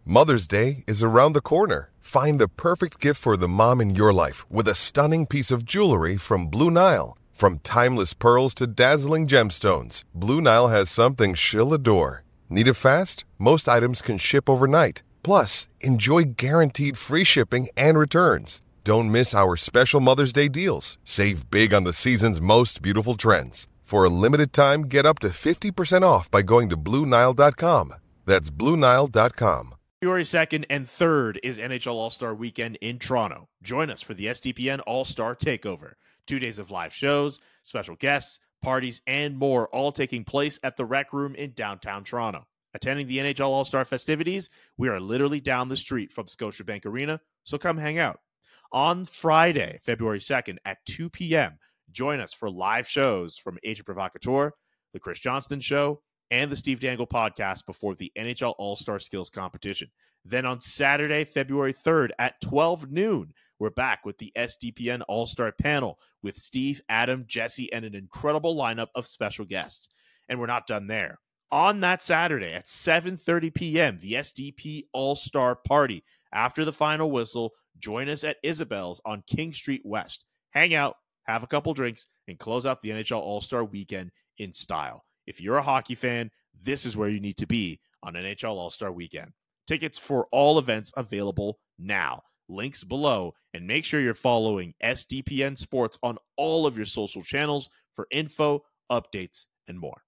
Mother's Day is around the corner. Find the perfect gift for the mom in your life with a stunning piece of jewelry from Blue Nile. From timeless pearls to dazzling gemstones, Blue Nile has something she'll adore. Need it fast? Most items can ship overnight. Plus, enjoy guaranteed free shipping and returns. Don't miss our special Mother's Day deals. Save big on the season's most beautiful trends. For a limited time, get up to 50% off by going to BlueNile.com. That's BlueNile.com. February 2nd and 3rd is NHL All-Star Weekend in Toronto. Join us for the SDPN All-Star Takeover. 2 days of live shows, special guests, parties, and more, all taking place at the Rec Room in downtown Toronto. Attending the NHL All-Star festivities, we are literally down the street from Scotiabank Arena, so come hang out. On Friday, February 2nd at 2 p.m., join us for live shows from Agent Provocateur, The Chris Johnston Show, and the Steve Dangle podcast before the NHL All-Star Skills Competition. Then on Saturday, February 3rd at 12 noon, we're back with the SDPN All-Star panel with Steve, Adam, Jesse, and an incredible lineup of special guests. And we're not done there. On that Saturday at 7:30 p.m., the SDP All-Star Party. After the final whistle, join us at Isabel's on King Street West. Hang out, have a couple drinks, and close out the NHL All-Star Weekend in style. If you're a hockey fan, this is where you need to be on NHL All-Star Weekend. Tickets for all events available now. Links below, and make sure you're following SDPN Sports on all of your social channels for info, updates, and more.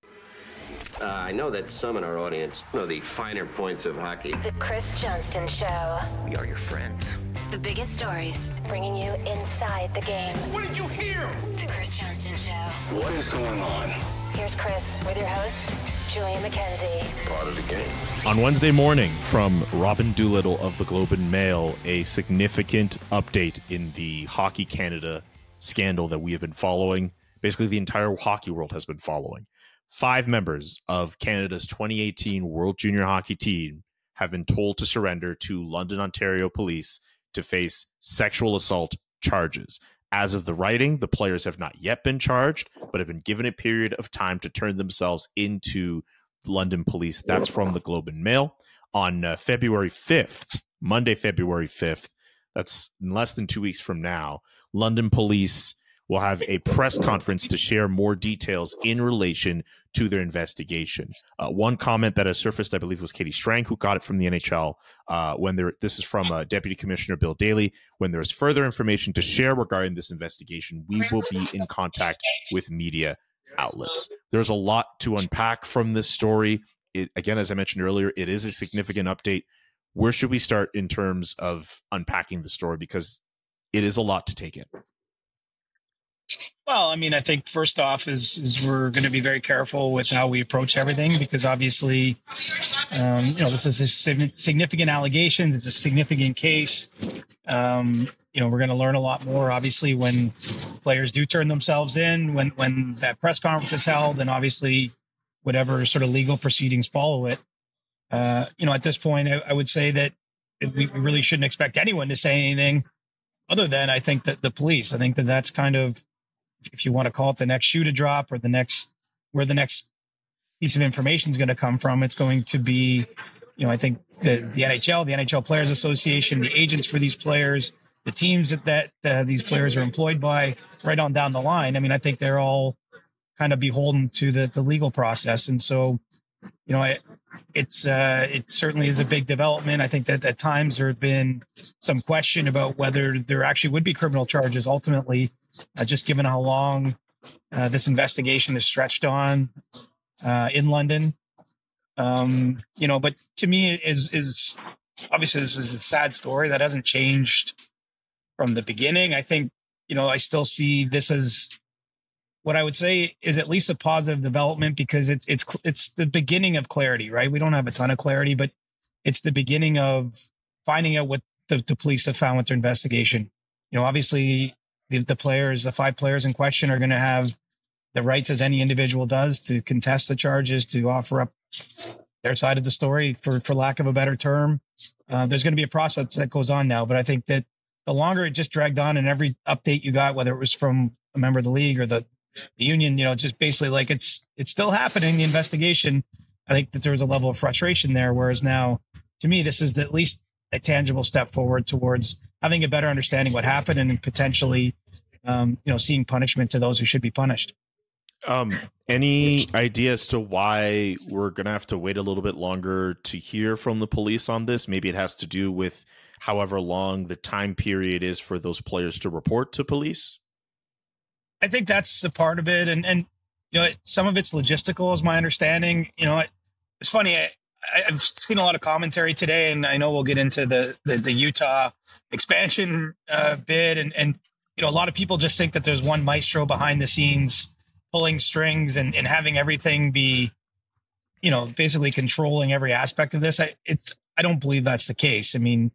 I know that some in our audience know the finer points of hockey. The Chris Johnston Show. We are your friends. The biggest stories, bringing you inside the game. What did you hear? The Chris Johnston Show. What is going on? Here's Chris with your host, Julian McKenzie. Part of the game. On Wednesday morning, from Robin Doolittle of the Globe and Mail, a significant update in the Hockey Canada scandal that we have been following. Basically, the entire hockey world has been following. 5 members of Canada's 2018 World Junior Hockey team have been told to surrender to London, Ontario police to face sexual assault charges. As of the writing, the players have not yet been charged, but have been given a period of time to turn themselves into London police. That's from the Globe and Mail. On February 5th, Monday, February 5th, that's in less than 2 weeks from now, London police will have a press conference to share more details in relation to their investigation. One comment that has surfaced, I believe, was Katie Strang, who got it from the NHL. This is from Deputy Commissioner Bill Daly. When there is further information to share regarding this investigation, we will be in contact with media outlets. There's a lot to unpack from this story. Again, as I mentioned earlier, it is a significant update. Where should we start in terms of unpacking the story? Because it is a lot to take in. Well, I mean, I think first off is we're going to be very careful with how we approach everything because obviously, this is a significant allegations. It's a significant case. We're going to learn a lot more, obviously, when players do turn themselves in, when that press conference is held, and obviously whatever sort of legal proceedings follow it. At this point, I would say that we really shouldn't expect anyone to say anything other than I think that the police. I think that that's kind of, if you want to call it the next shoe to drop or where the next piece of information is going to come from, it's going to be, I think the NHL, the NHL Players Association, the agents for these players, the teams that these players are employed by, right on down the line. I mean, I think they're all kind of beholden to the legal process. And so, it certainly is a big development. I think that at times there have been some question about whether there actually would be criminal charges ultimately, just given how long this investigation is stretched on in London. But to me is obviously this is a sad story that hasn't changed from the beginning. I think, I still see this as what I would say is at least a positive development because it's the beginning of clarity, right? We don't have a ton of clarity, but it's the beginning of finding out what the police have found with their investigation. Obviously the 5 players in question are going to have the rights as any individual does to contest the charges, to offer up their side of the story for lack of a better term. There's going to be a process that goes on now, but I think that the longer it just dragged on and every update you got, whether it was from a member of the league or the union, just basically like it's still happening, the investigation. I think that there was a level of frustration there, whereas now to me, this is at least a tangible step forward towards having a better understanding what happened and potentially, seeing punishment to those who should be punished. Any idea as to why we're going to have to wait a little bit longer to hear from the police on this? Maybe it has to do with however long the time period is for those players to report to police. I think that's a part of it. And some of it's logistical is my understanding. It's funny. I've seen a lot of commentary today, and I know we'll get into the Utah expansion bid. And a lot of people just think that there's one maestro behind the scenes pulling strings and having everything be, basically controlling every aspect of this. I don't believe that's the case. I mean,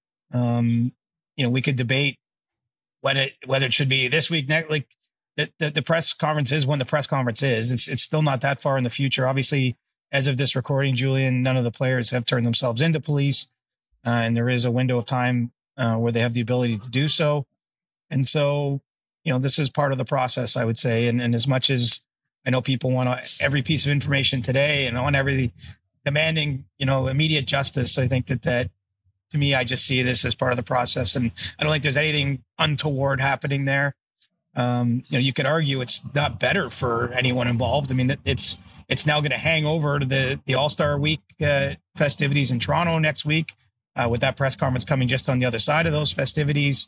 we could debate whether it should be this week, next, like the press conference is when the press conference is. It's still not that far in the future. Obviously, as of this recording, Julian, none of the players have turned themselves into police. And there is a window of time where they have the ability to do so. And so, this is part of the process, I would say. And as much as I know people want every piece of information today and on every demanding, immediate justice, I think that to me, I just see this as part of the process. And I don't think there's anything untoward happening there. You could argue it's not better for anyone involved. I mean, it's now going to hang over to the All-Star Week festivities in Toronto next week, with that press conference coming just on the other side of those festivities.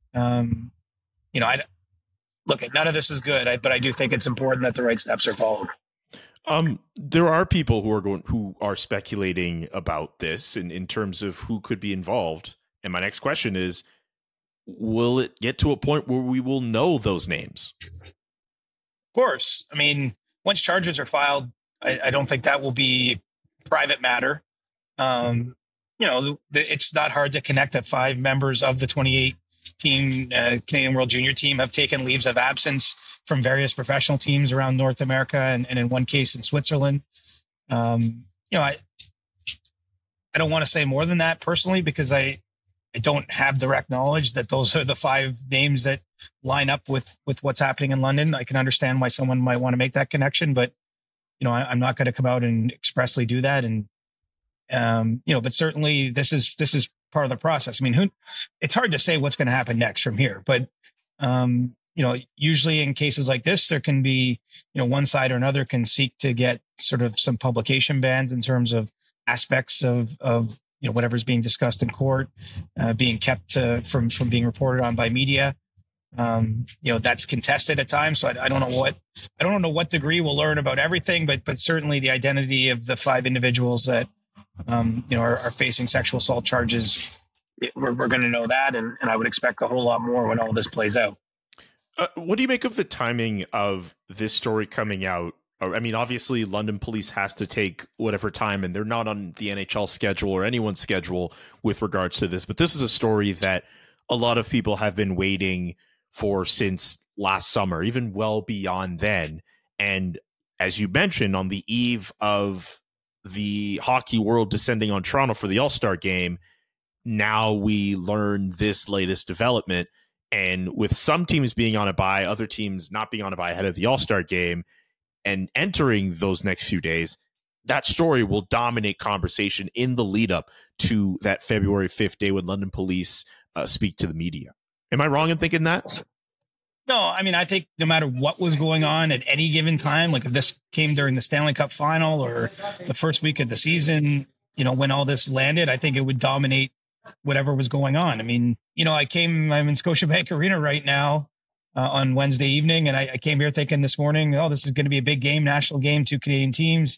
None of this is good, but I do think it's important that the right steps are followed. There are people who are speculating about this in terms of who could be involved. And my next question is, will it get to a point where we will know those names? Of course. I mean, once charges are filed, I don't think that will be private matter. It's not hard to connect that 5 members of the 28 team Canadian World Junior team have taken leaves of absence from various professional teams around North America and in one case in Switzerland. I don't want to say more than that personally, because I don't have direct knowledge that those are the 5 names that line up with what's happening in London. I can understand why someone might want to make that connection, but I'm not going to come out and expressly do that. And but certainly this is part of the process. I mean, it's hard to say what's going to happen next from here, but usually in cases like this, there can be, one side or another can seek to get sort of some publication bans in terms of aspects of whatever's being discussed in court, being kept from being reported on by media. That's contested at times. So I don't know what degree we'll learn about everything, but certainly the identity of the 5 individuals that, are facing sexual assault charges, we're going to know that. And I would expect a whole lot more when all this plays out. What do you make of the timing of this story coming out? I mean, obviously, London police has to take whatever time, and they're not on the NHL schedule or anyone's schedule with regards to this. But this is a story that a lot of people have been waiting for since last summer, even well beyond then. And as you mentioned, on the eve of the hockey world descending on Toronto for the All-Star game, now we learn this latest development. And with some teams being on a bye, other teams not being on a bye ahead of the All-Star game and entering those next few days, that story will dominate conversation in the lead up to that February 5th day when London police speak to the media. Am I wrong in thinking that? No, I mean, I think no matter what was going on at any given time, like if this came during the Stanley Cup final or the first week of the season, when all this landed, I think it would dominate whatever was going on. I mean, I'm in Scotiabank Arena right now on Wednesday evening, and I came here thinking this morning, this is going to be a big game, national game, 2 Canadian teams,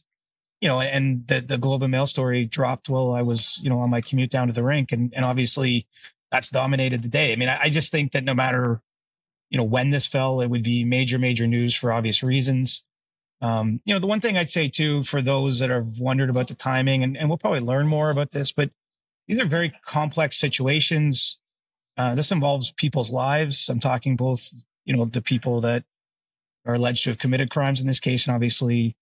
and the Globe and Mail story dropped while I was, on my commute down to the rink. And obviously that's dominated the day. I mean, I just think that no matter, when this fell, it would be major, major news for obvious reasons. The one thing I'd say too, for those that have wondered about the timing, and we'll probably learn more about this, but these are very complex situations. This involves people's lives. I'm talking both, the people that are alleged to have committed crimes in this case, and obviously,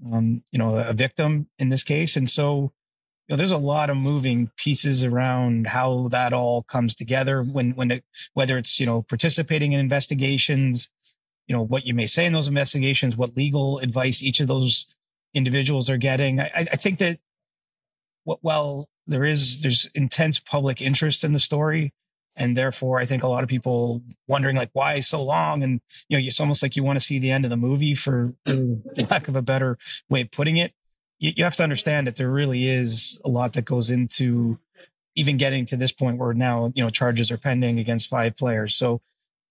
a victim in this case. And so, there's a lot of moving pieces around how that all comes together whether it's, participating in investigations, what you may say in those investigations, what legal advice each of those individuals are getting. I think that while there's intense public interest in the story. And therefore, I think a lot of people wondering like, why so long? And, it's almost like you want to see the end of the movie for lack of a better way of putting it. You have to understand that there really is a lot that goes into even getting to this point where now, charges are pending against 5 players. So,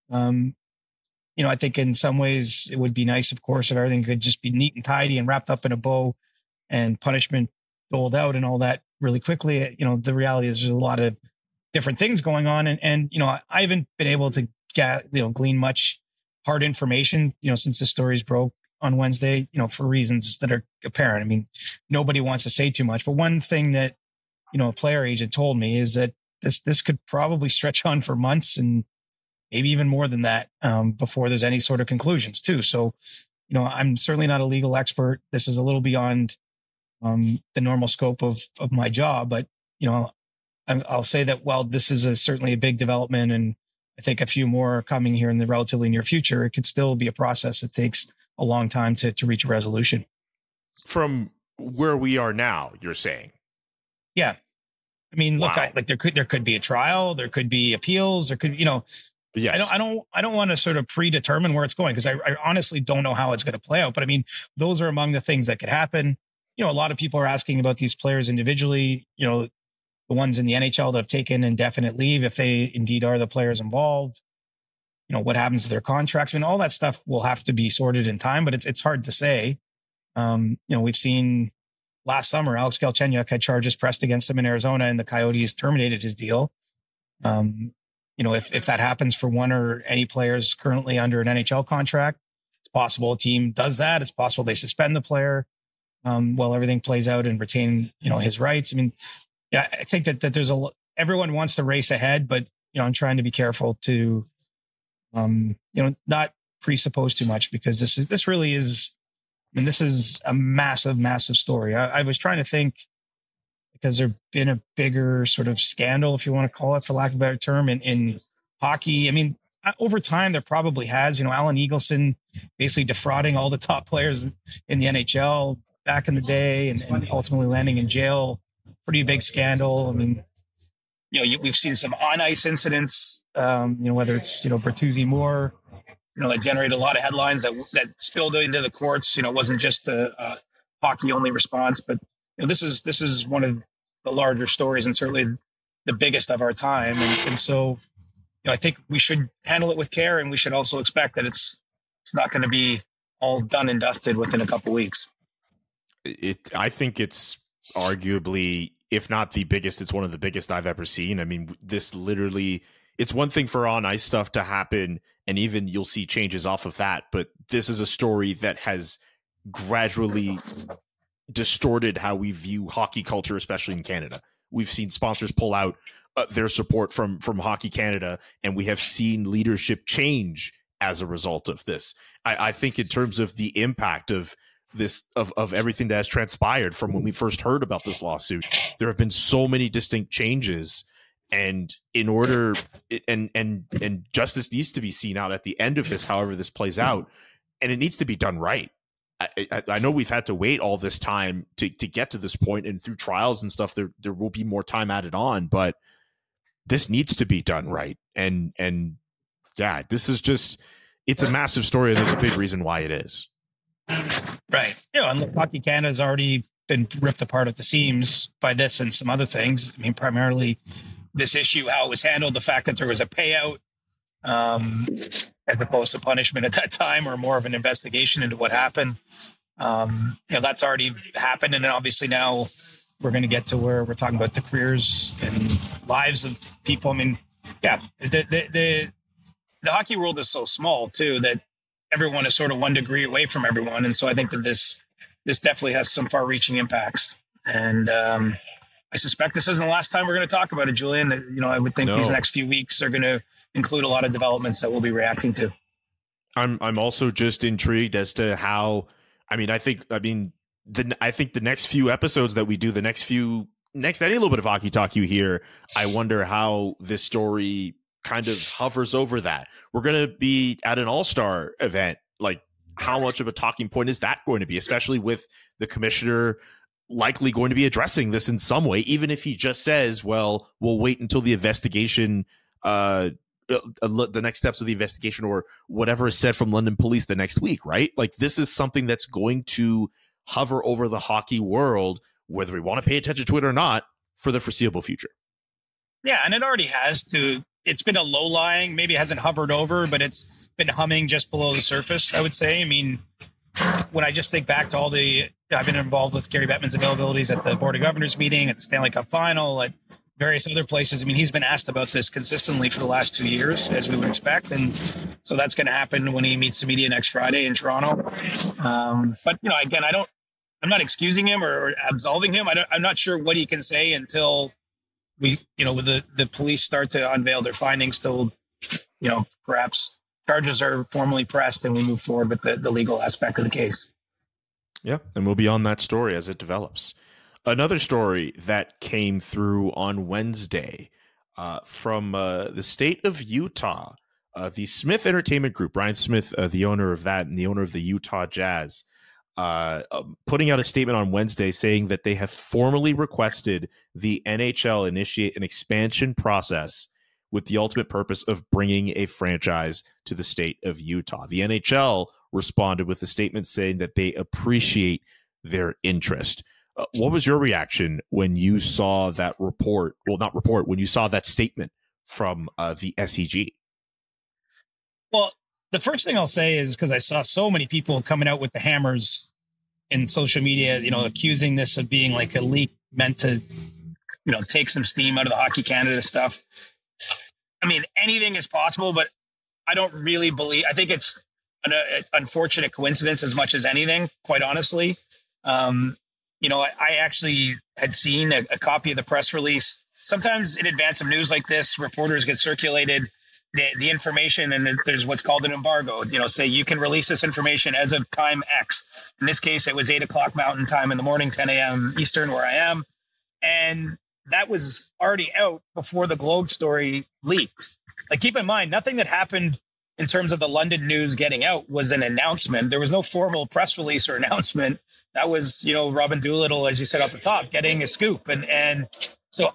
I think in some ways it would be nice, of course, if everything could just be neat and tidy and wrapped up in a bow and punishment doled out and all that really quickly. The reality is there's a lot of different things going on. And I haven't been able to glean much hard information, since the stories broke on Wednesday, for reasons that are apparent. I mean, nobody wants to say too much, but one thing that, a player agent told me is that this could probably stretch on for months and maybe even more than that, before there's any sort of conclusions too. So, I'm certainly not a legal expert. This is a little beyond, the normal scope of my job, but, I'll say that while this is certainly a big development, and I think a few more are coming here in the relatively near future, it could still be a process that takes a long time to reach a resolution. From where we are now, you're saying? Yeah. I mean, wow. Look, there could be a trial, there could be appeals, there could, yes. I don't want to sort of predetermine where it's going, because I honestly don't know how it's going to play out. But I mean, those are among the things that could happen. A lot of people are asking about these players individually, the ones in the NHL that have taken indefinite leave, if they indeed are the players involved, what happens to their contracts. I mean, all that stuff will have to be sorted in time, but it's hard to say. We've seen last summer, Alex Galchenyuk had charges pressed against him in Arizona, and the Coyotes terminated his deal. If that happens for one or any players currently under an NHL contract, it's possible a team does that. It's possible they suspend the player while everything plays out and retain, his rights. I mean, yeah, I think that there's everyone wants to race ahead, but, I'm trying to be careful to, not presuppose too much, because this really is, this is a massive, massive story. I was trying to think, because there's been a bigger sort of scandal, if you want to call it, for lack of a better term, in hockey. I mean, over time, there probably has, Alan Eagleson basically defrauding all the top players in the NHL back in the day and ultimately landing in jail. Pretty big scandal. I mean, we've seen some on ice incidents, whether it's, Bertuzzi Moore, that generated a lot of headlines that spilled into the courts. It wasn't just a hockey only response, but this is one of the larger stories and certainly the biggest of our time. And so, I think we should handle it with care, and we should also expect that it's not going to be all done and dusted within a couple of weeks. I think it's arguably, if not the biggest, it's one of the biggest I've ever seen. I mean, this literally, it's one thing for on ice stuff to happen, and even you'll see changes off of that. But this is a story that has gradually distorted how we view hockey culture, especially in Canada. We've seen sponsors pull out their support from Hockey Canada, and we have seen leadership change as a result of this. I think in terms of the impact of this, of everything that has transpired from when we first heard about this lawsuit, there have been so many distinct changes, and in order, and justice needs to be seen out at the end of this, however this plays out, and it needs to be done right. I know we've had to wait all this time to get to this point, and through trials and stuff, there will be more time added on, but this needs to be done right. And yeah, this is just, it's a massive story, and there's a big reason why it is. Right. And Hockey Canada has already been ripped apart at the seams by this and some other things. I mean, primarily this issue, how it was handled, the fact that there was a payout as opposed to punishment at that time, or more of an investigation into what happened. That's already happened. And then obviously now we're going to get to where we're talking about the careers and lives of people. I mean, yeah, the hockey world is so small too, that everyone is sort of 1 degree away from everyone. And so I think that this definitely has some far reaching impacts. And I suspect this isn't the last time we're going to talk about it, Julian. I would think these next few weeks are going to include a lot of developments that we'll be reacting to. I'm also just intrigued as to how, I think the next few episodes that we do, next any little bit of hockey talk you hear, I wonder how this story kind of hovers over that. We're going to be at an all-star event. Like, how much of a talking point is that going to be, especially with the commissioner likely going to be addressing this in some way, even if he just says, well, we'll wait until the investigation, the next steps of the investigation, or whatever is said from London police the next week, right? Like, this is something that's going to hover over the hockey world, whether we want to pay attention to it or not, for the foreseeable future. Yeah, and it already has to. It's been a low lying, maybe it hasn't hovered over, but it's been humming just below the surface, I would say. I mean, when I just think back to I've been involved with Gary Bettman's availabilities at the Board of Governors meeting, at the Stanley Cup final, at various other places. I mean, he's been asked about this consistently for the last 2 years, as we would expect. And so that's going to happen when he meets the media next Friday in Toronto. But, again, I'm not excusing him or absolving him. I'm not sure what he can say until the police start to unveil their findings, till, perhaps charges are formally pressed and we move forward with the legal aspect of the case. Yeah, and we'll be on that story as it develops. Another story that came through on Wednesday from the state of Utah, the Smith Entertainment Group, Ryan Smith, the owner of that and the owner of the Utah Jazz, putting out a statement on Wednesday saying that they have formally requested the NHL initiate an expansion process with the ultimate purpose of bringing a franchise to the state of Utah. The NHL responded with a statement saying that they appreciate their interest. What was your reaction when you saw that report? Well, not report, when you saw that statement from the SEG? Well, the first thing I'll say is, because I saw so many people coming out with the hammers in social media, accusing this of being like a leak meant to, take some steam out of the Hockey Canada stuff. I mean, anything is possible, but I don't really believe, I think it's an unfortunate coincidence as much as anything, quite honestly. I actually had seen a copy of the press release. Sometimes in advance of news like this, reporters get circulated the information, and there's what's called an embargo. Say you can release this information as of time X. In this case, it was 8:00 Mountain Time in the morning, 10 a.m. Eastern, where I am. And that was already out before the Globe story leaked. Like, keep in mind, nothing that happened in terms of the London news getting out was an announcement. There was no formal press release or announcement. That was, Robin Doolittle, as you said at the top, getting a scoop. And so,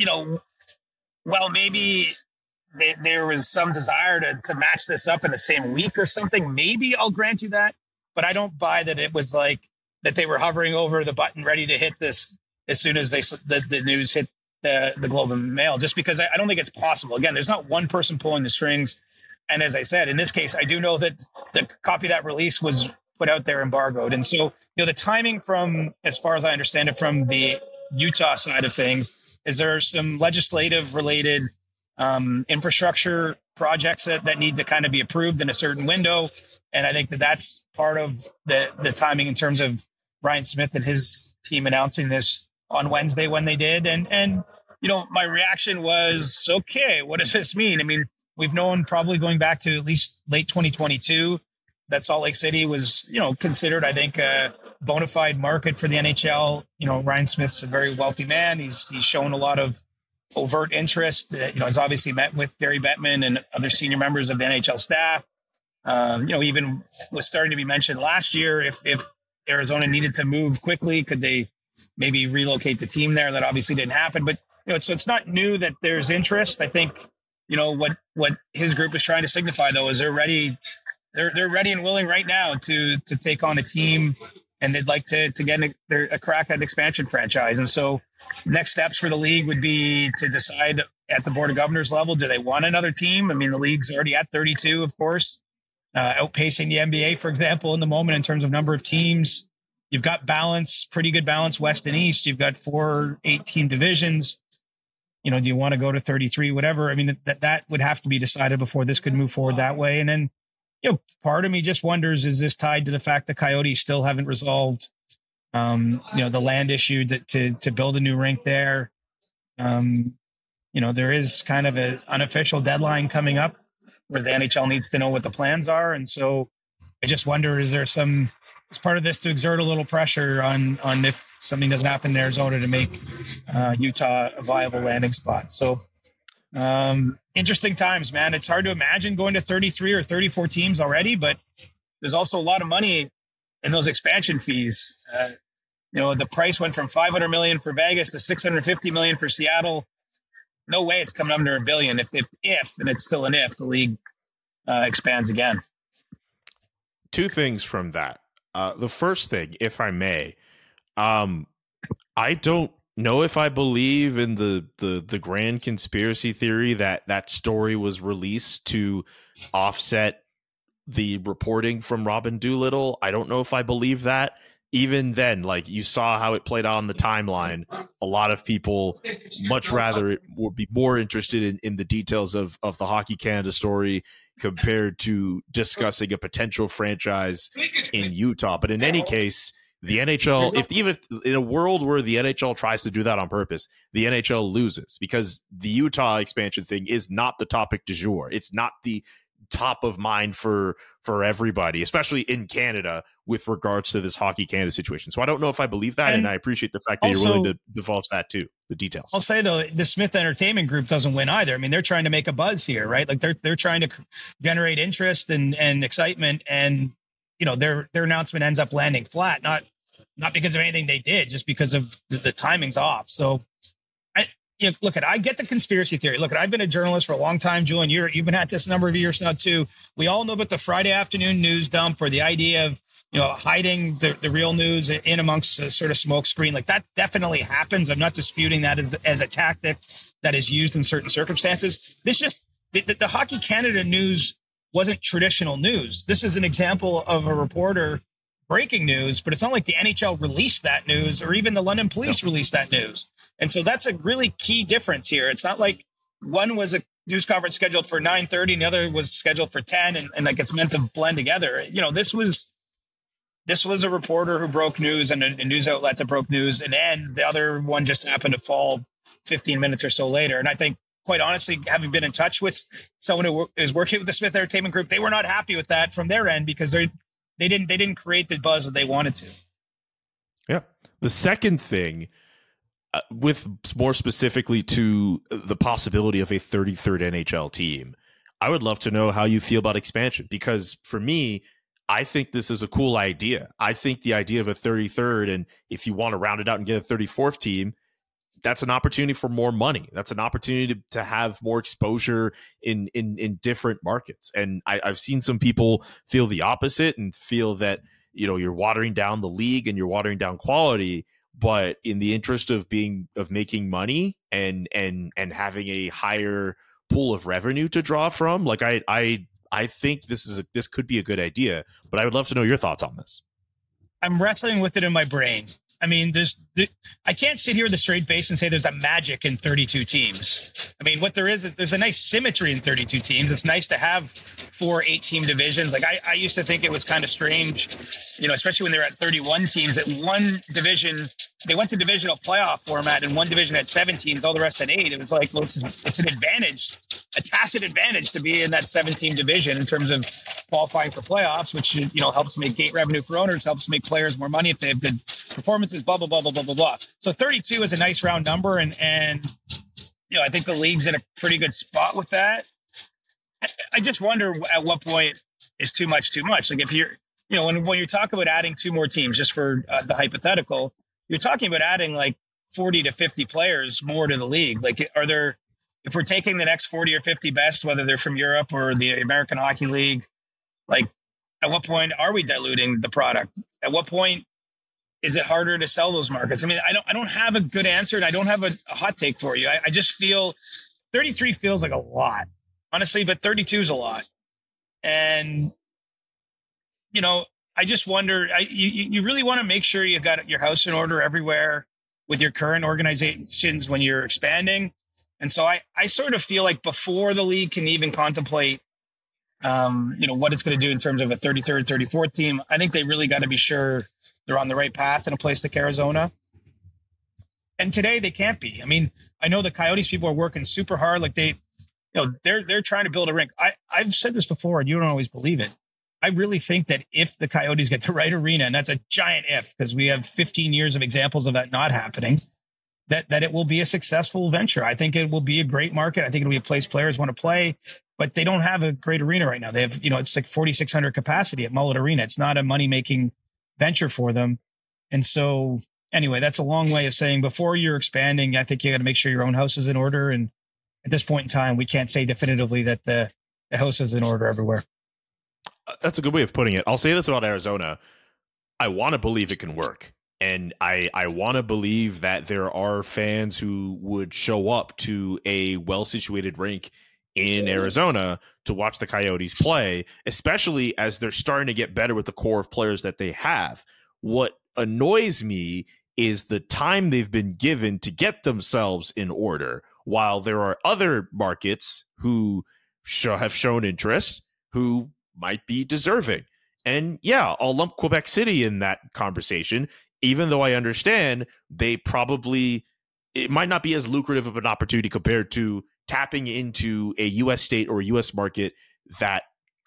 while maybe there was some desire to match this up in the same week or something, maybe I'll grant you that. But I don't buy that it was like that they were hovering over the button ready to hit this as soon as the news hit the Globe and Mail, just because I don't think it's possible. Again, there's not one person pulling the strings. And as I said, in this case, I do know that the copy of that release was put out there embargoed. And so, the timing from, as far as I understand it, from the Utah side of things, is there some legislative related infrastructure projects that need to kind of be approved in a certain window. And I think that's part of the timing in terms of Ryan Smith and his team announcing this on Wednesday when they did. And my reaction was, okay, what does this mean? I mean, we've known probably going back to at least late 2022 that Salt Lake City was, considered, I think, a bona fide market for the NHL. Ryan Smith's a very wealthy man. He's shown a lot of overt interest. He's obviously met with Gary Bettman and other senior members of the NHL staff. Even was starting to be mentioned last year, if Arizona needed to move quickly, could they maybe relocate the team there? That obviously didn't happen. But, so it's not new that there's interest. I think, what his group is trying to signify, though, is they're ready. They're ready and willing right now to take on a team, and they'd like to get a crack at an expansion franchise. And so next steps for the league would be to decide at the Board of Governors level, do they want another team? I mean, the league's already at 32, of course, outpacing the NBA, for example, in the moment in terms of number of teams. You've got balance, pretty good balance, West and East. You've got 4 8-team divisions. Do you want to go to 33, whatever? I mean, that would have to be decided before this could move forward that way. And then, part of me just wonders, is this tied to the fact that Coyotes still haven't resolved, the land issue to build a new rink there? There is kind of an unofficial deadline coming up where the NHL needs to know what the plans are. And so I just wonder, is part of this to exert a little pressure on if something doesn't happen in Arizona to make Utah a viable landing spot. So interesting times, man. It's hard to imagine going to 33 or 34 teams already, but there's also a lot of money in those expansion fees. The price went from 500 million for Vegas to 650 million for Seattle. No way it's coming under $1 billion if and it's still an if, the league expands again. Two things from that. The first thing, if I may, I don't know if I believe in the grand conspiracy theory that story was released to offset the reporting from Robin Doolittle. I don't know if I believe that. Even then, like, you saw how it played out on the timeline. A lot of people much rather would be more interested in the details of the Hockey Canada story compared to discussing a potential franchise in Utah. But in any case, the NHL, if in a world where the NHL tries to do that on purpose, the NHL loses, because the Utah expansion thing is not the topic du jour. It's not the top of mind for everybody, especially in Canada, with regards to this Hockey Canada situation. So I don't know if I believe that, and I appreciate the fact that you're willing to divulge that too, the details. I'll say though, the Smith Entertainment Group doesn't win either. I mean, they're trying to make a buzz here, right? Like they're trying to generate interest and excitement, and their announcement ends up landing flat, not because of anything they did, just because of the timing's off. So I get the conspiracy theory. I've been a journalist for a long time, Julian. You've been at this a number of years now too. We all know about the Friday afternoon news dump, or the idea of hiding the real news in amongst a sort of smoke screen. Like, that definitely happens. I'm not disputing that as a tactic that is used in certain circumstances. The Hockey Canada news wasn't traditional news. This is an example of a reporter breaking news, but it's not like the NHL released that news, or even the London police released that news. And so that's a really key difference here. It's not like one was a news conference scheduled for 9:30 and the other was scheduled for 10, and like it's meant to blend together. This was a reporter who broke news and a news outlet that broke news, and then the other one just happened to fall 15 minutes or so later. And I think, quite honestly, having been in touch with someone who is working with the Smith Entertainment Group, they were not happy with that from their end, because they didn't create the buzz that they wanted to. Yeah. The second thing, with more specifically to the possibility of a 33rd NHL team, I would love to know how you feel about expansion, because for me, I think this is a cool idea. I think the idea of a 33rd, and if you want to round it out and get a 34th team, that's an opportunity for more money. That's an opportunity to have more exposure in different markets. And I've seen some people feel the opposite and feel that, you're watering down the league and you're watering down quality, but in the interest of making money and having a higher pool of revenue to draw from, like, I think this could be a good idea, but I would love to know your thoughts on this. I'm wrestling with it in my brain. I mean, I can't sit here with a straight face and say there's a magic in 32 teams. I mean, what there is there's a nice symmetry in 32 teams. It's nice to have 4 8-team divisions. Like, I used to think it was kind of strange, especially when they were at 31 teams, that one division, they went to divisional playoff format, and one division had 7 teams, all the rest had 8. It was like, well, it's an advantage, a tacit advantage to be in that 7-team division in terms of qualifying for playoffs, which, helps make gate revenue for owners, helps make players more money if they have good performances, blah, blah, blah, blah, blah, blah, blah. So 32 is a nice round number. And I think the league's in a pretty good spot with that. I just wonder at what point is too much. Like, if you're, when you talk about adding 2 more teams, just for the hypothetical, you're talking about adding like 40 to 50 players more to the league. Like, if we're taking the next 40 or 50 best, whether they're from Europe or the American Hockey League, like, at what point are we diluting the product? At what point is it harder to sell those markets? I mean, I don't have a good answer, and I don't have a hot take for you. I just feel 33 feels like a lot, honestly, but 32 is a lot. And, I just wonder, you really want to make sure you've got your house in order everywhere with your current organizations when you're expanding. And so I sort of feel like before the league can even contemplate, what it's going to do in terms of a 33rd, 34th team, I think they really got to be sure they're on the right path in a place like Arizona. And today they can't be. I mean, I know the Coyotes people are working super hard. Like, they're trying to build a rink. I've said this before, and you don't always believe it. I really think that if the Coyotes get the right arena, and that's a giant if, because we have 15 years of examples of that not happening, that it will be a successful venture. I think it will be a great market. I think it'll be a place players want to play, but they don't have a great arena right now. They have, it's like 4,600 capacity at Mullet Arena. It's not a money-making venture for them. And so anyway, that's a long way of saying before you're expanding, I think you got to make sure your own house is in order. And at this point in time, we can't say definitively that the house is in order everywhere. That's a good way of putting it. I'll say this about Arizona. I want to believe it can work. And I want to believe that there are fans who would show up to a well-situated rink in Arizona to watch the Coyotes play, especially as they're starting to get better with the core of players that they have. What annoys me is the time they've been given to get themselves in order, while there are other markets who have shown interest, who might be deserving. And yeah, I'll lump Quebec City in that conversation, even though I understand it might not be as lucrative of an opportunity compared to tapping into a U.S. state or a U.S. market that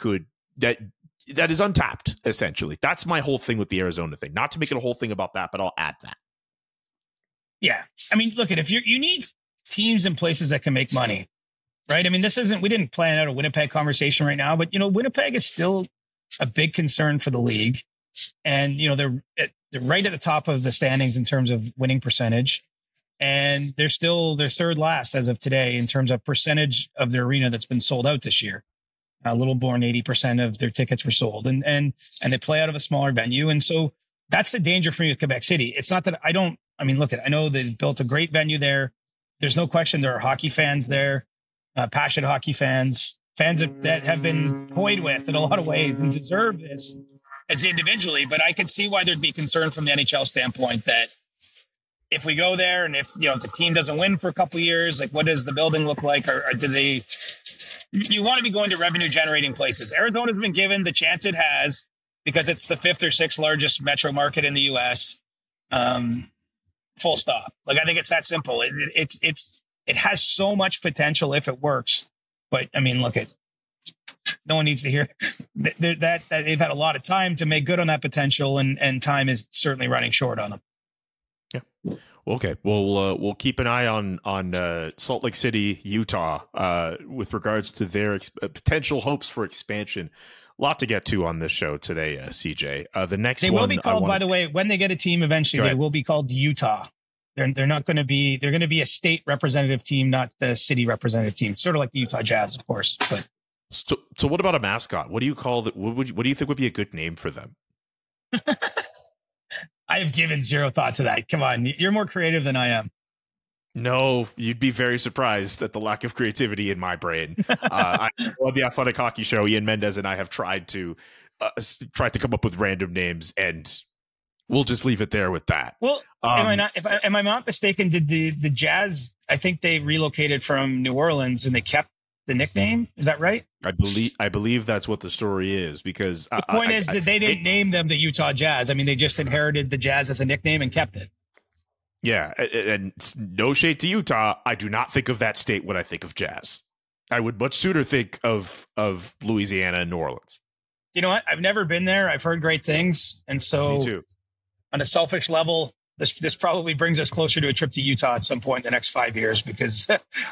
is untapped, essentially. That's my whole thing with the Arizona thing. Not to make it a whole thing about that, but I'll add that. Yeah. I mean, look, if you need teams and places that can make money, right? I mean, we didn't plan out a Winnipeg conversation right now, but, Winnipeg is still a big concern for the league. And, they're right at the top of the standings in terms of winning percentage. And they're third last as of today in terms of percentage of their arena that's been sold out this year. Littleborn, 80% of their tickets were sold, and they play out of a smaller venue. And so that's the danger for me with Quebec City. It's not that I know they built a great venue there. There's no question there are hockey fans there, passionate hockey fans that have been toyed with in a lot of ways and deserve this as individually. But I could see why there'd be concern from the NHL standpoint that if we go there and if the team doesn't win for a couple of years, like what does the building look like? Or do they? You want to be going to revenue generating places. Arizona's been given the chance it has because it's the 5th or 6th largest metro market in the U.S. Full stop. Like, I think it's that simple. It has so much potential if it works. But I mean, no one needs to hear that they've had a lot of time to make good on that potential, and time is certainly running short on them. Yeah. Okay. We'll keep an eye on Salt Lake City, Utah, with regards to their potential hopes for expansion. A lot to get to on this show today, CJ. The next they will be called, by the way, when they get a team eventually, they will be called Utah. They're not going to be. They're going to be a state representative team, not the city representative team. Sort of like the Utah Jazz, of course. But so what about a mascot? What do you call that? What do you think would be a good name for them? I have given zero thought to that. Come on, you're more creative than I am. No, you'd be very surprised at the lack of creativity in my brain. I love the Athletic Hockey Show. Ian Mendez and I have tried to come up with random names, and we'll just leave it there with that. Well, am I not mistaken? Did the Jazz? I think they relocated from New Orleans and they kept the nickname. Is that right? I believe that's what the story is, because the point is that they didn't name them the Utah Jazz. I mean, they just inherited the Jazz as a nickname and kept it. Yeah, and no shade to Utah. I do not think of that state when I think of Jazz. I would much sooner think of Louisiana and New Orleans. You know what? I've never been there. I've heard great things, and so me too. On a selfish level, this probably brings us closer to a trip to Utah at some point in the next 5 years, because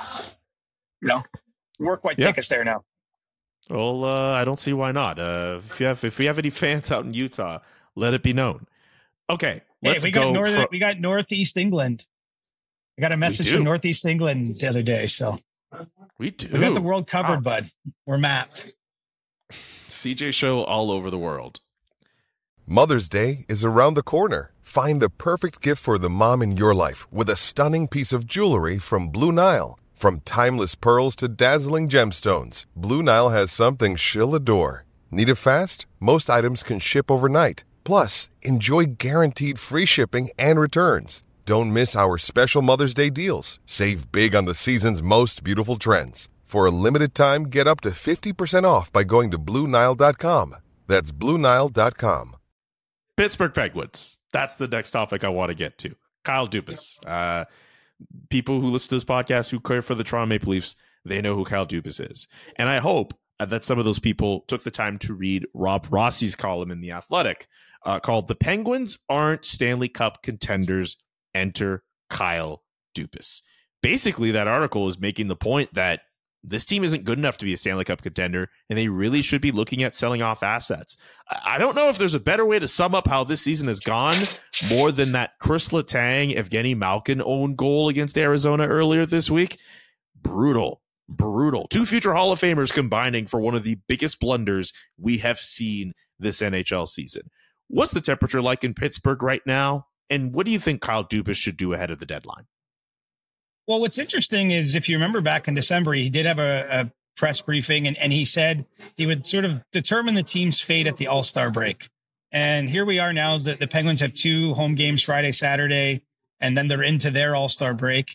work white tickets there now. Well, I don't see why not. If we have any fans out in Utah, let it be known. Okay, let's go. We got Northeast England. I got a message from Northeast England the other day. So we do. We got the world covered, bud. We're mapped. CJ Show all over the world. Mother's Day is around the corner. Find the perfect gift for the mom in your life with a stunning piece of jewelry from Blue Nile. From timeless pearls to dazzling gemstones, Blue Nile has something she'll adore. Need it fast? Most items can ship overnight. Plus, enjoy guaranteed free shipping and returns. Don't miss our special Mother's Day deals. Save big on the season's most beautiful trends. For a limited time, get up to 50% off by going to BlueNile.com. That's BlueNile.com. Pittsburgh Penguins. That's the next topic I want to get to. Kyle Dubas. People who listen to this podcast who care for the Toronto Maple Leafs, they know who Kyle Dubas is. And I hope that some of those people took the time to read Rob Rossi's column in The Athletic called "The Penguins Aren't Stanley Cup Contenders, Enter Kyle Dubas." Basically, that article is making the point that this team isn't good enough to be a Stanley Cup contender, and they really should be looking at selling off assets. I don't know if there's a better way to sum up how this season has gone more than that Chris Letang, Evgeny Malkin own goal against Arizona earlier this week. Brutal. Two future Hall of Famers combining for one of the biggest blunders we have seen this NHL season. What's the temperature like in Pittsburgh right now? And what do you think Kyle Dubas should do ahead of the deadline? Well, what's interesting is if you remember back in December, he did have a press briefing and he said he would sort of determine the team's fate at the All-Star break. And here we are now. The Penguins have 2 home games, Friday, Saturday, and then they're into their All-Star break.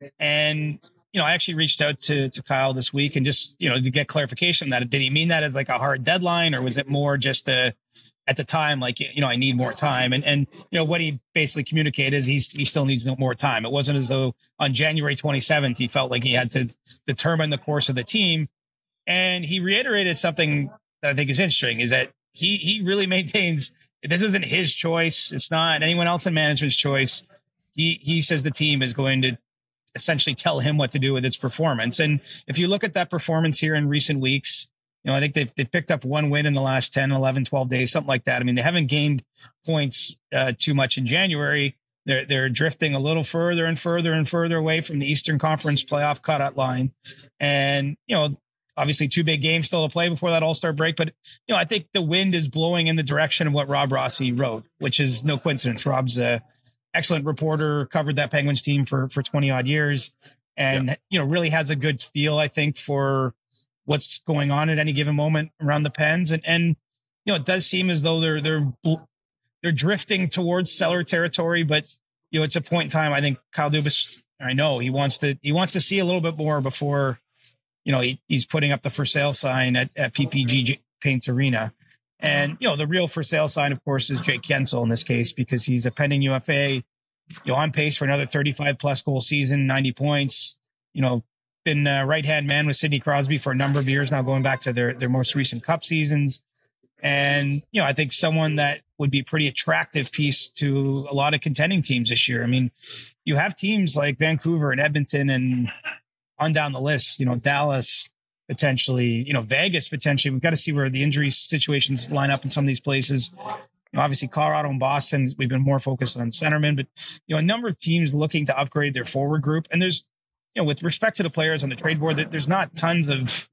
And, I actually reached out to Kyle this week and just, to get clarification that did he mean that as like a hard deadline, or was it more just at the time, like, I need more time. And what he basically communicated is he still needs more time. It wasn't as though on January 27th, he felt like he had to determine the course of the team. And he reiterated something that I think is interesting, is that he really maintains this isn't his choice. It's not anyone else in management's choice. He says the team is going to essentially tell him what to do with its performance. And if you look at that performance here in recent weeks, I think they've picked up 1 win in the last 10, 11, 12 days, something like that. I mean, they haven't gained points too much in January. They're drifting a little further and further and further away from the Eastern Conference playoff cutout line. And, obviously 2 big games still to play before that All-Star break. But, I think the wind is blowing in the direction of what Rob Rossi wrote, which is no coincidence. Rob's a excellent reporter, covered that Penguins team for 20 odd years, and, really has a good feel, I think, for what's going on at any given moment around the Pens. And it does seem as though they're drifting towards cellar territory, but, it's a point in time. I think Kyle Dubas, I know he wants to see a little bit more before, he's putting up the for sale sign at PPG Paints Arena. And, the real for sale sign, of course, is Jake Guentzel in this case, because he's a pending UFA, on pace for another 35 plus goal season, 90 points, been a right-hand man with Sidney Crosby for a number of years now, going back to their most recent cup seasons. And, I think someone that would be a pretty attractive piece to a lot of contending teams this year. I mean, you have teams like Vancouver and Edmonton and on down the list, Dallas, potentially, Vegas, potentially. We've got to see where the injury situations line up in some of these places. Obviously, Colorado and Boston, we've been more focused on centermen, but, a number of teams looking to upgrade their forward group. And there's, with respect to the players on the trade board, there's not tons of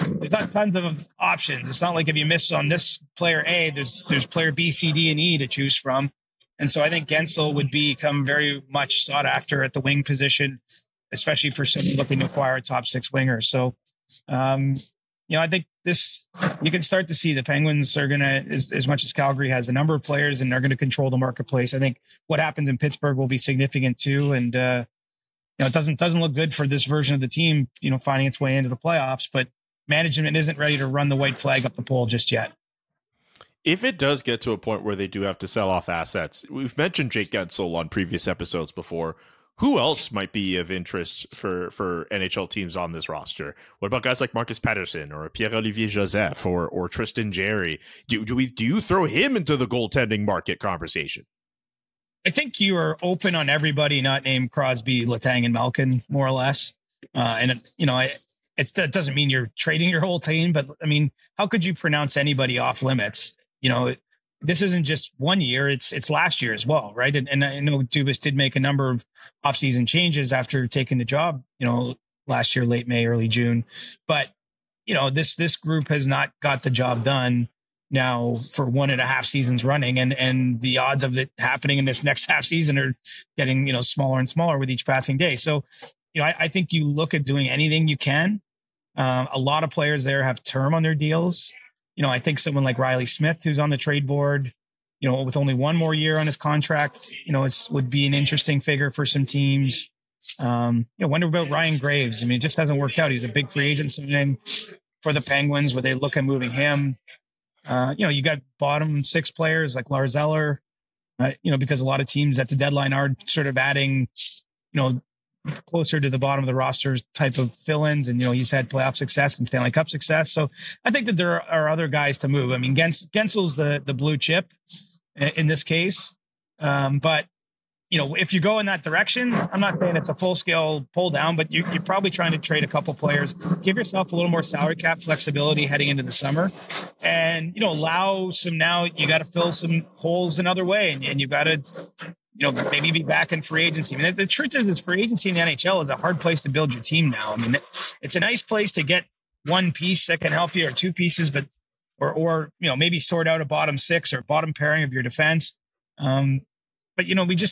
options. It's not like if you miss on this player A, there's player B, C, D, and E to choose from. And so I think Guentzel would become very much sought after at the wing position, especially for someone looking to acquire a top 6 winger. So, I think you can start to see the Penguins are going to, as much as Calgary has a number of players and they're going to control the marketplace. I think what happens in Pittsburgh will be significant too. And, it doesn't look good for this version of the team, finding its way into the playoffs, but management isn't ready to run the white flag up the pole just yet. If it does get to a point where they do have to sell off assets, we've mentioned Jake Guentzel on previous episodes before. Who else might be of interest for NHL teams on this roster? What about guys like Marcus Pettersson or Pierre-Olivier Joseph or Tristan Jarry? Do you throw him into the goaltending market conversation? I think you are open on everybody not named Crosby, Letang, and Malkin, more or less. That doesn't mean you're trading your whole team, but I mean, how could you pronounce anybody off limits? This isn't just 1 year; it's last year as well, right? And I know Dubas did make a number of offseason changes after taking the job, last year, late May, early June. But this group has not got the job done now for 1.5 seasons running, and the odds of it happening in this next half season are getting smaller and smaller with each passing day. So I think you look at doing anything you can. A lot of players there have term on their deals. I think someone like Riley Smith, who's on the trade board, with only 1 more year on his contract, would be an interesting figure for some teams. Wonder about Ryan Graves. I mean, it just hasn't worked out. He's a big free agent signing for the Penguins. Would they look at moving him? You got bottom 6 players like Lars Eller, because a lot of teams at the deadline are sort of adding, closer to the bottom of the rosters type of fill-ins. And, he's had playoff success and Stanley Cup success. So I think that there are other guys to move. I mean, Guentzel's the blue chip in this case. But, if you go in that direction, I'm not saying it's a full scale pull down, but you're probably trying to trade a couple players, give yourself a little more salary cap flexibility heading into the summer, and allow some. Now you got to fill some holes another way, and you've got to maybe be back in free agency. I mean, the truth is free agency in the NHL is a hard place to build your team now. I mean, it's a nice place to get one piece that can help you, or two pieces, but or maybe sort out a bottom six or bottom pairing of your defense. But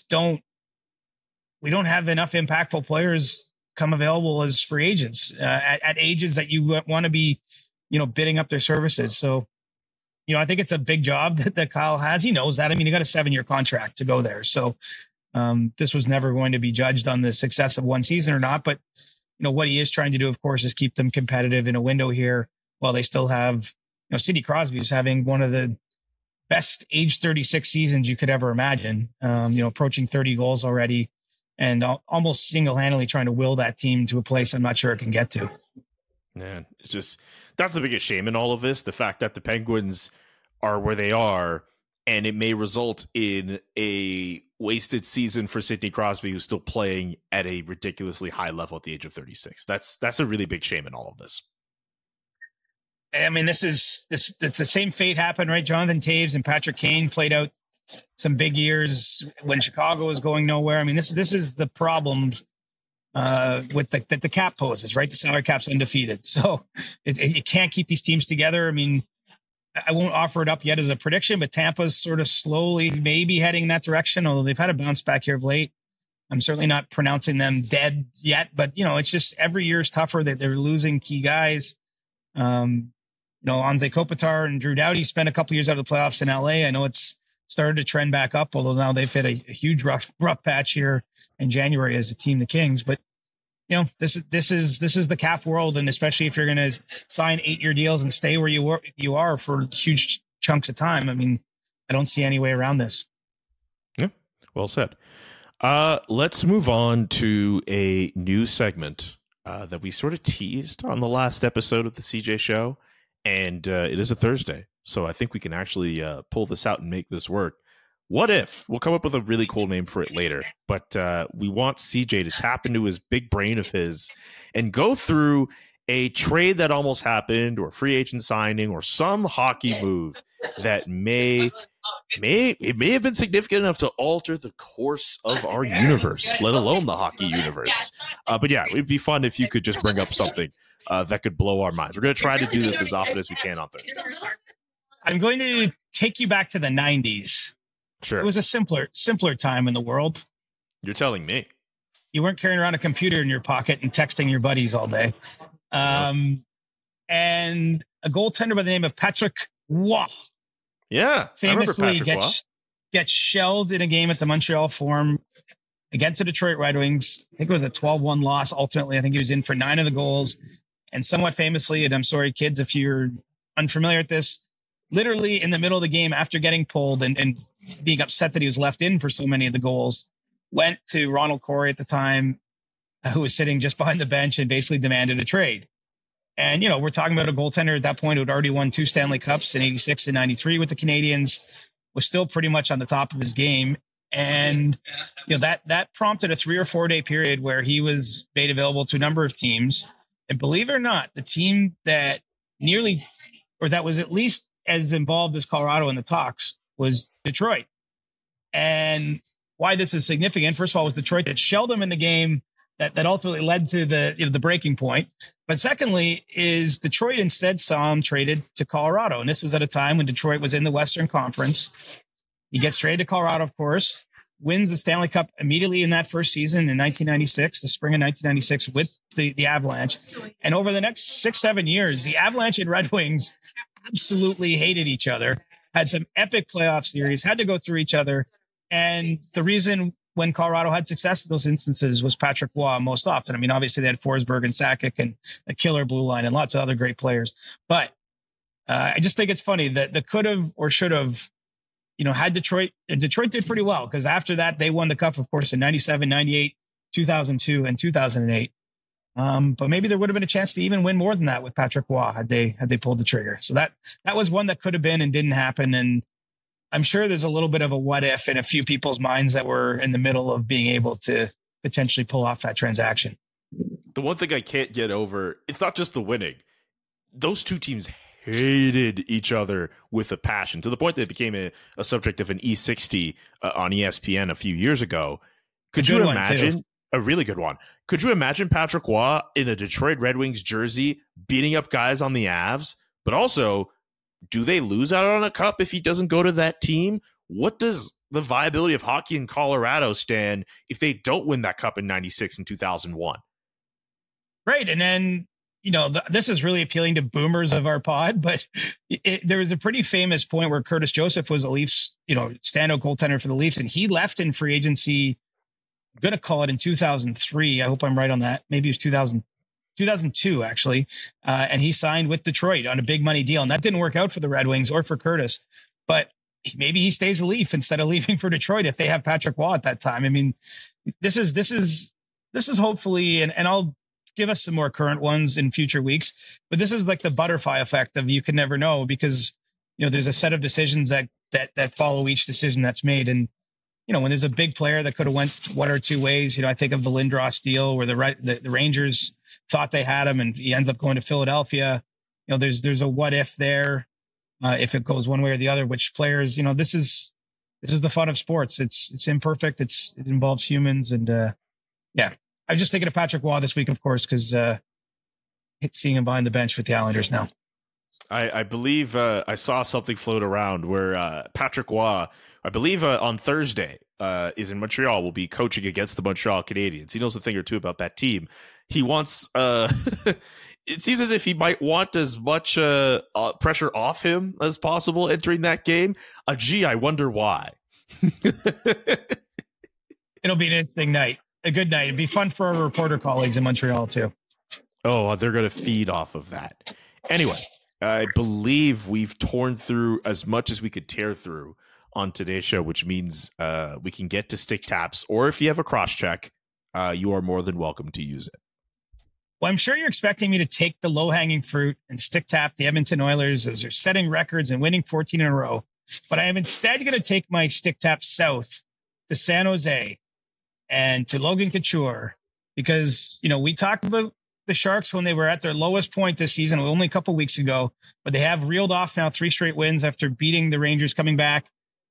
we don't have enough impactful players come available as free agents at ages that you want to be, bidding up their services. So, I think it's a big job that Kyle has. He knows that. I mean, he got a 7-year contract to go there. So this was never going to be judged on the success of one season or not. But, what he is trying to do, of course, is keep them competitive in a window here while they still have, Sidney Crosby is having one of the best age 36 seasons you could ever imagine, approaching 30 goals already and almost single-handedly trying to will that team to a place I'm not sure it can get to. Man, it's just, that's the biggest shame in all of this. The fact that the Penguins are where they are, and it may result in a wasted season for Sidney Crosby, who's still playing at a ridiculously high level at the age of 36. That's a really big shame in all of this. I mean, it's the same fate happened, right? Jonathan Toews and Patrick Kane played out some big years when Chicago was going nowhere. I mean, this is the problem with the cap poses, right? The salary cap's undefeated. So you can't keep these teams together. I mean, I won't offer it up yet as a prediction, but Tampa's sort of slowly maybe heading in that direction, although they've had a bounce back here of late. I'm certainly not pronouncing them dead yet, but, it's just every year is tougher that they're losing key guys. Anze Kopitar and Drew Doughty spent a couple years out of the playoffs in LA. I know it's started to trend back up, although now they've hit a huge rough patch here in January as a team, the Kings. But this is the cap world, and especially if you're going to sign 8-year deals and stay where you are for huge chunks of time. I mean, I don't see any way around this. Yeah, well said. Let's move on to a new segment that we sort of teased on the last episode of the CJ Show. And it is a Thursday, so I think we can actually pull this out and make this work. What if? We'll come up with a really cool name for it later, but we want CJ to tap into his big brain of his and go through a trade that almost happened, or free agent signing, or some hockey move that may have been significant enough to alter the course of our universe, let alone the hockey universe. But yeah, it'd be fun if you could just bring up something that could blow our minds. We're going to try to do this as often as we can on Thursday. I'm going to take you back to the 90s. Sure. It was a simpler time in the world. You're telling me. You weren't carrying around a computer in your pocket and texting your buddies all day. And a goaltender by the name of Patrick Roy. Yeah, famously gets shelled in a game at the Montreal Forum against the Detroit Red Wings. I think it was a 12-1 loss. Ultimately, I think he was in for 9 of the goals. And somewhat famously, and I'm sorry, kids, if you're unfamiliar with this, literally in the middle of the game after getting pulled and being upset that he was left in for so many of the goals, went to Ronald Corey at the time, who was sitting just behind the bench, and basically demanded a trade. And, we're talking about a goaltender at that point who had already won 2 Stanley Cups in 86 and 93 with the Canadiens, was still pretty much on the top of his game. And, that prompted a 3 or 4 day period where he was made available to a number of teams. And believe it or not, the team that that was at least as involved as Colorado in the talks was Detroit. And why this is significant, first of all, was Detroit that shelled him in the game that ultimately led to the breaking point. But secondly, is Detroit instead saw him traded to Colorado. And this is at a time when Detroit was in the Western Conference. He gets traded to Colorado, of course, wins the Stanley Cup immediately in that first season in 1996, the spring of 1996 with the Avalanche. And over the next 6-7 years, the Avalanche and Red Wings absolutely hated each other, had some epic playoff series, had to go through each other. And the reason when Colorado had success in those instances was Patrick Roy most often. I mean, obviously they had Forsberg and Sakic and a killer blue line and lots of other great players. But I just think it's funny that the could have or should have, had Detroit did pretty well, because after that they won the cup, of course, in 97, 98, 2002 and 2008. But maybe there would have been a chance to even win more than that with Patrick Roy had they pulled the trigger. So that was one that could have been and didn't happen. And I'm sure there's a little bit of a what if in a few people's minds that were in the middle of being able to potentially pull off that transaction. The one thing I can't get over, it's not just the winning. Those two teams hated each other with a passion to the point that it became a subject of an E60 on ESPN a few years ago. Could you imagine a really good one? Could you imagine Patrick Roy in a Detroit Red Wings jersey beating up guys on the Avs? But also, do they lose out on a cup if he doesn't go to that team? What does the viability of hockey in Colorado stand if they don't win that cup in 96 and 2001? Right. And then, this is really appealing to boomers of our pod, but there was a pretty famous point where Curtis Joseph was a Leafs, standout goaltender for the Leafs, and he left in free agency. I'm going to call it in 2003. I hope I'm right on that. Maybe it was 2002, actually. And he signed with Detroit on a big money deal. And that didn't work out for the Red Wings or for Curtis, but maybe he stays a Leaf instead of leaving for Detroit if they have Patrick Roy at that time. I mean, this is hopefully, and I'll give us some more current ones in future weeks, but this is like the butterfly effect of you can never know, because, there's a set of decisions that follow each decision that's made. And, when there's a big player that could have went one or two ways, I think of the Lindros deal where the Rangers thought they had him and he ends up going to Philadelphia. There's a what if there, if it goes one way or the other, which players, this is the fun of sports. It's imperfect. It involves humans. And yeah, I was just thinking of Patrick Roy this week, of course, because seeing him behind the bench with the Islanders now. I believe I saw something float around where Patrick Roy, I believe on Thursday, is in Montreal, will be coaching against the Montreal Canadiens. He knows a thing or two about that team. He wants, it seems as if he might want as much pressure off him as possible entering that game. Gee, I wonder why. It'll be an interesting night. A good night. It'd be fun for our reporter colleagues in Montreal, too. Oh, they're going to feed off of that. Anyway, I believe we've torn through as much as we could tear through on today's show, which means we can get to stick taps, or if you have a cross check, you are more than welcome to use it. Well, I'm sure you're expecting me to take the low hanging fruit and stick tap the Edmonton Oilers as they're setting records and winning 14 in a row. But I am instead going to take my stick tap south to San Jose and to Logan Couture, because, we talked about the Sharks when they were at their lowest point this season, only a couple weeks ago, but they have reeled off now 3 straight wins after beating the Rangers coming back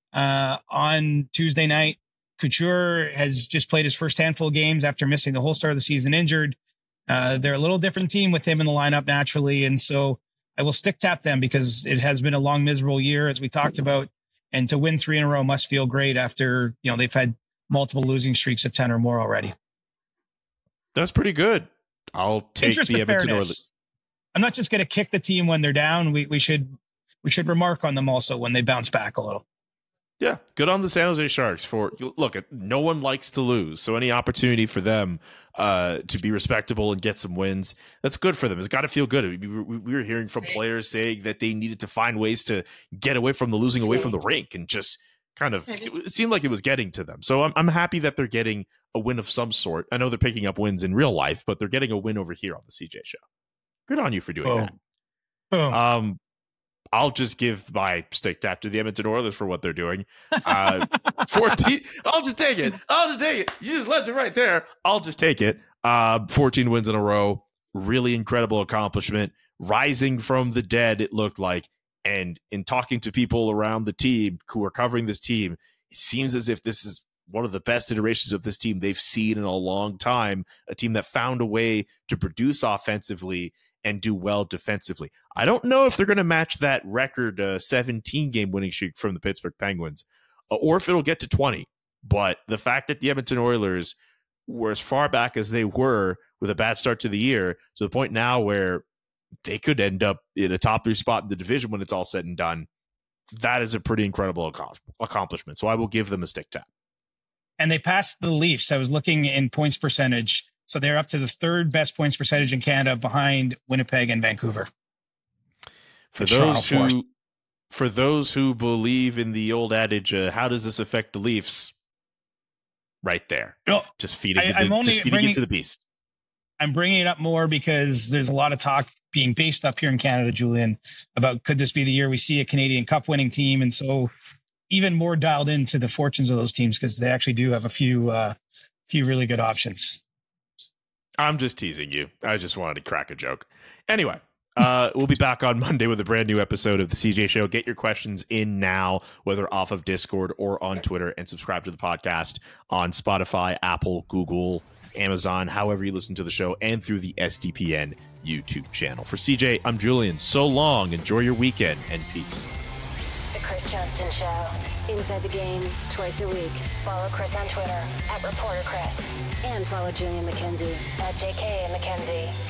on Tuesday night. Couture has just played his first handful of games after missing the whole start of the season injured. They're a little different team with him in the lineup naturally. And so I will stick tap them because it has been a long, miserable year, as we talked about, and to win 3 in a row must feel great after, they've had multiple losing streaks of 10 or more already. That's pretty good. I'll take the Edmonton Oilers. I'm not just going to kick the team when they're down. We should remark on them also when they bounce back a little. Yeah, good on the San Jose Sharks look, no one likes to lose. So any opportunity for them to be respectable and get some wins, that's good for them. It's got to feel good. We were hearing from players saying that they needed to find ways to get away from the losing away from the rink, and just kind of, it seemed like it was getting to them. So I'm happy that they're getting a win of some sort. I know they're picking up wins in real life, but they're getting a win over here on the CJ show. Good on you for doing that. Boom. I'll just give my stick tap to the Edmonton Oilers for what they're doing. 14. I'll just take it. You just left it right there. I'll just take it. 14 wins in a row. Really incredible accomplishment. Rising from the dead, it looked like. And in talking to people around the team who are covering this team, it seems as if this is one of the best iterations of this team they've seen in a long time. A team that found a way to produce offensively and do well defensively. I don't know if they're going to match that record 17-game winning streak from the Pittsburgh Penguins, or if it'll get to 20. But the fact that the Edmonton Oilers were as far back as they were with a bad start to the year, to the point now where they could end up in a top 3 spot in the division when it's all said and done, that is a pretty incredible accomplishment. So I will give them a stick tap. And they passed the Leafs. I was looking in points percentage. So they're up to the 3rd best points percentage in Canada, behind Winnipeg and Vancouver. For those who believe in the old adage, how does this affect the Leafs? Right there. Just feeding it to the beast. I'm bringing it up more because there's a lot of talk being based up here in Canada, Julian, about could this be the year we see a Canadian Cup winning team? And so even more dialed into the fortunes of those teams because they actually do have a few really good options. I'm just teasing you. I just wanted to crack a joke. Anyway, we'll be back on Monday with a brand new episode of the CJ Show. Get your questions in now, whether off of Discord or on Twitter, and subscribe to the podcast on Spotify, Apple, Google, Amazon, however you listen to the show, and through the SDPN YouTube channel. For CJ, I'm Julian. So long. Enjoy your weekend, and peace. The Chris Johnston Show. Inside the Game, twice a week. Follow Chris on Twitter @ReporterChris. And follow Julian McKenzie @JK McKenzie.